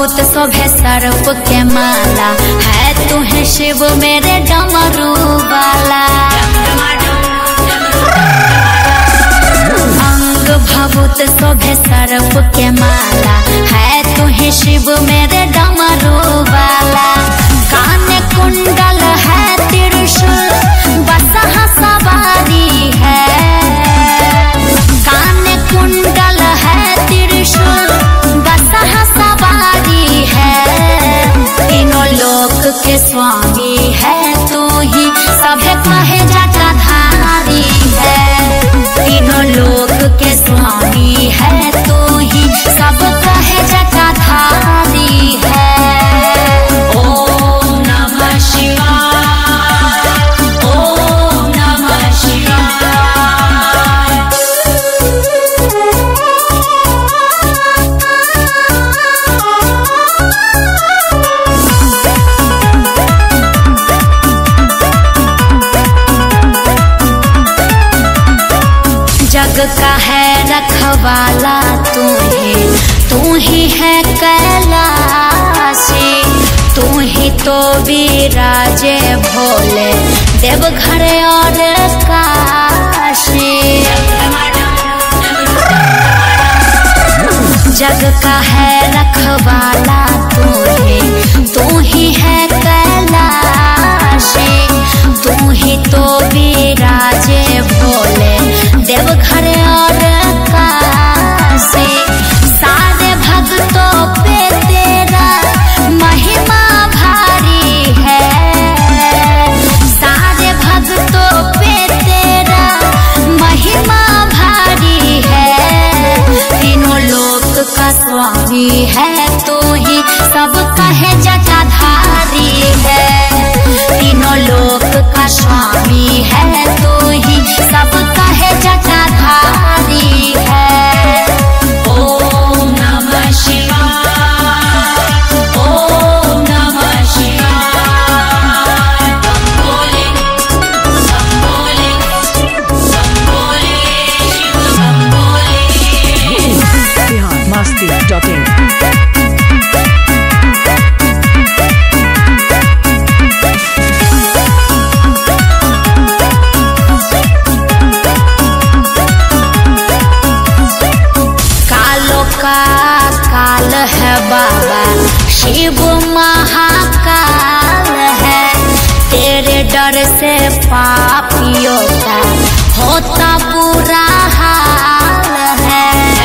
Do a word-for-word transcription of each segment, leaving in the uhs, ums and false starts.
भभूत शोभे सर्प के माला, है तुम्हें शिव मेरे डमरू वाला। अंग भभूत शोभे सर्प के माला, है तुम्हें शिव मेरे डमरू वाला। कान कुंडल है त्रिशूल, बसहा सवारी है। कान कुंडल है त्रिशूल, बसहा सवारी है। तीनों लोक के स्वामी है तू ही, सभे कहे जटाधारी है। तीनों लोक के स्वामी है तू ही, सब कहे जटाधारी है। ओम नमः शिवाय, ओम नमः शिवाय। जग का है रखवाला तू ही, तू ही है कैलाशी। तू ही तो विराजे भोले देवघर और काशी। जग का है रखवाला तू ही, तू ही है कैलाशी। तू ही तो विराजे भोले देवघर और काशी। सारे भक्तों पे तेरा महिमा भारी है। सारे भक्तों पे तेरा महिमा भारी है। तीनों लोक का स्वामी है तू ही, सब कहे जटाधारी है। तीनों लोक का स्वामी है तू ही, सब कहे जटाधारी है। ओम नमः शिवाय, ओम नमः शिवाय। बोले सब बोले, सब बोले शिव सब बोले। बिहार मस्ती डॉट इन। काल है बाबा शिव महाकाल है। तेरे डर से पापियों का होता बुरा हाल है।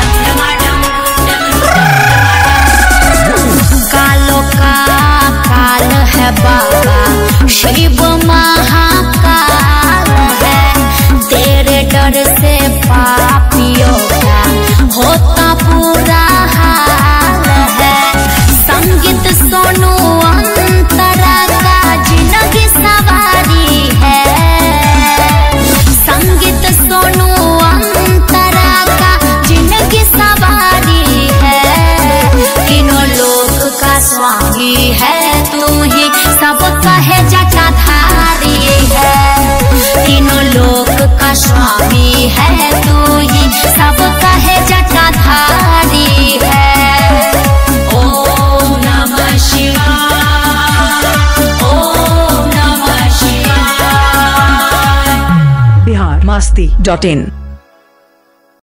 कालों का काल है बाबा शिव महाकाल है। तेरे डर से पापियों का होता पूरा हाल है। संगीत सोनू अंतरा का जिंदगी सवारी है। संगीत सोनू अंतरा का जिंदगी सवारी है। तीनों लोक का स्वामी है तू ही, सब कहे जटाधारी है। तीनों लोक का स्वामी है तू ही, सब कहे जटाधारी है। ओम नमः शिवाय, ओम नमः शिवाय। बिहार मस्ती डॉट इन।